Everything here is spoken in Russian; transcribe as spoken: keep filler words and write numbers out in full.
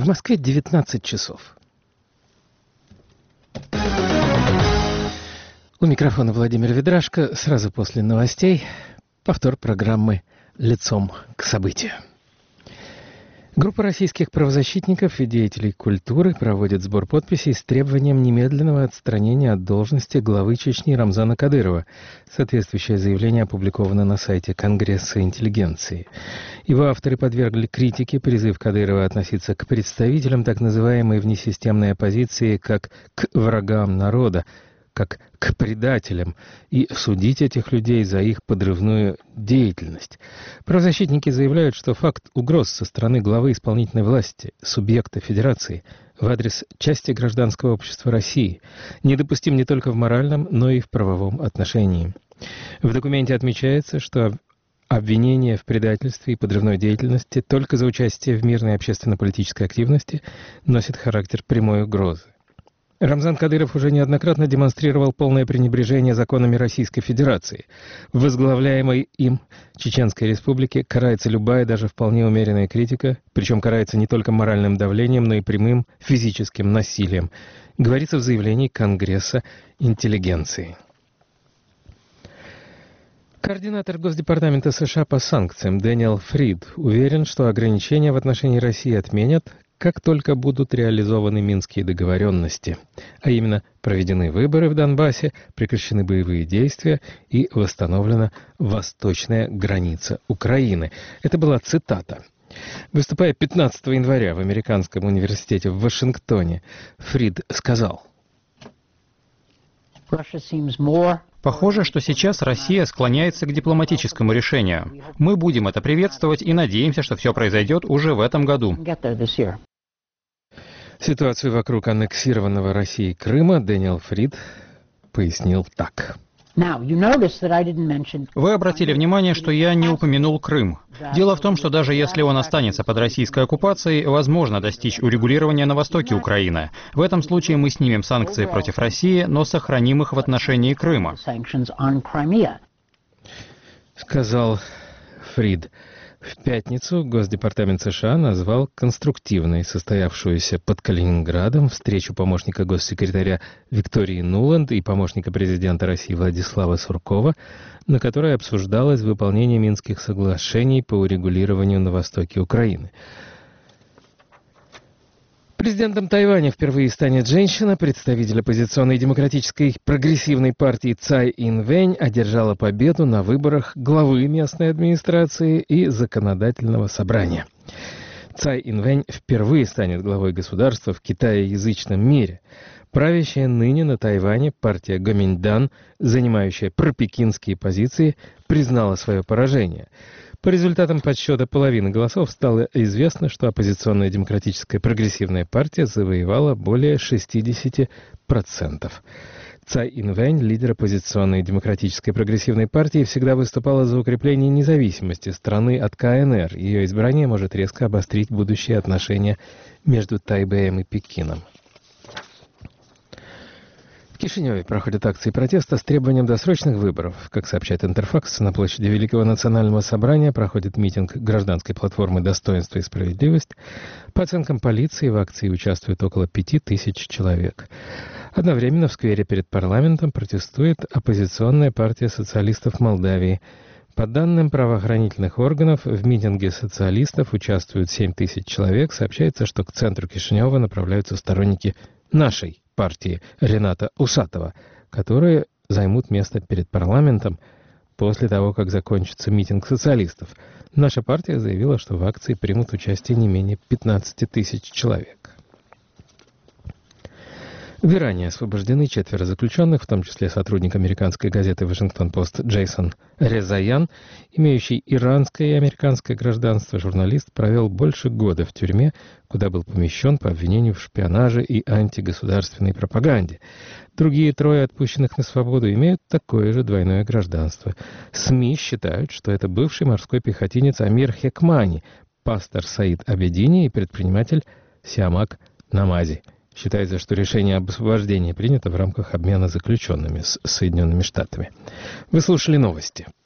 В Москве девятнадцать часов. У микрофона Владимир Ведрашко. Сразу после новостей повтор программы «Лицом к событию». Группа российских правозащитников и деятелей культуры проводит сбор подписей с требованием немедленного отстранения от должности главы Чечни Рамзана Кадырова. Соответствующее заявление опубликовано на сайте Конгресса интеллигенции. Его авторы подвергли критике призыв Кадырова относиться к представителям так называемой внесистемной оппозиции как к врагам народа, как к предателям, и судить этих людей за их подрывную деятельность. Правозащитники заявляют, что факт угроз со стороны главы исполнительной власти, субъекта Федерации, в адрес части гражданского общества России недопустим не только в моральном, но и в правовом отношении. В документе отмечается, что обвинение в предательстве и подрывной деятельности только за участие в мирной общественно-политической активности носит характер прямой угрозы. Рамзан Кадыров уже неоднократно демонстрировал полное пренебрежение законами Российской Федерации. В возглавляемой им Чеченской Республике карается любая, даже вполне умеренная критика, причем карается не только моральным давлением, но и прямым физическим насилием, говорится в заявлении Конгресса интеллигенции. Координатор Госдепартамента США по санкциям Дэниел Фрид уверен, что ограничения в отношении России отменят, как только будут реализованы Минские договоренности, а именно проведены выборы в Донбассе, прекращены боевые действия и восстановлена восточная граница Украины. Это была цитата. Выступая пятнадцатого января в Американском университете в Вашингтоне, Фрид сказал: «Похоже, что сейчас Россия склоняется к дипломатическому решению. Мы будем это приветствовать и надеемся, что все произойдет уже в этом году». Ситуацию вокруг аннексированного Россией Крыма Дэниел Фрид пояснил так. Вы обратили внимание, что я не упомянул Крым. Дело в том, что даже если он останется под российской оккупацией, возможно достичь урегулирования на востоке Украины. В этом случае мы снимем санкции против России, но сохраним их в отношении Крыма. Сказал Фрид. В пятницу Госдепартамент США назвал конструктивной состоявшуюся под Калининградом встречу помощника госсекретаря Виктории Нуланд и помощника президента России Владислава Суркова, на которой обсуждалось выполнение Минских соглашений по урегулированию на востоке Украины. Президентом Тайваня впервые станет женщина. Представитель оппозиционной демократической прогрессивной партии Цай Инвэнь одержала победу на выборах главы местной администрации и законодательного собрания. Цай Инвэнь впервые станет главой государства в китаеязычном мире. Правящая ныне на Тайване партия Гоминьдан, занимающая пропекинские позиции, признала свое поражение. По результатам подсчета половины голосов стало известно, что оппозиционная демократическая прогрессивная партия завоевала более шестьдесят процентов. Цай Инвэнь, лидер оппозиционной демократической прогрессивной партии, всегда выступала за укрепление независимости страны от ка эн эр. Ее избрание может резко обострить будущие отношения между Тайбэем и Пекином. В Кишиневе проходят акции протеста с требованием досрочных выборов. Как сообщает Интерфакс, на площади Великого национального собрания проходит митинг гражданской платформы «Достоинство и справедливость». По оценкам полиции, в акции участвует около пяти тысяч человек. Одновременно в сквере перед парламентом протестует оппозиционная партия социалистов Молдавии. По данным правоохранительных органов, в митинге социалистов участвуют семь тысяч человек. Сообщается, что к центру Кишинева направляются сторонники нашей партии Рената Усатова, которые займут место перед парламентом после того, как закончится митинг социалистов. Наша партия заявила, что в акции примут участие не менее пятнадцати тысяч человек. В Иране освобождены четверо заключенных, в том числе сотрудник американской газеты «Вашингтон-Пост» Джейсон Резаян, имеющий иранское и американское гражданство. Журналист провел больше года в тюрьме, куда был помещен по обвинению в шпионаже и антигосударственной пропаганде. Другие трое отпущенных на свободу имеют такое же двойное гражданство. СМИ считают, что это бывший морской пехотинец Амир Хекмани, пастор Саид Абедини и предприниматель Сиамак Намази. Считается, что решение об освобождении принято в рамках обмена заключенными с Соединенными Штатами. Вы слушали новости.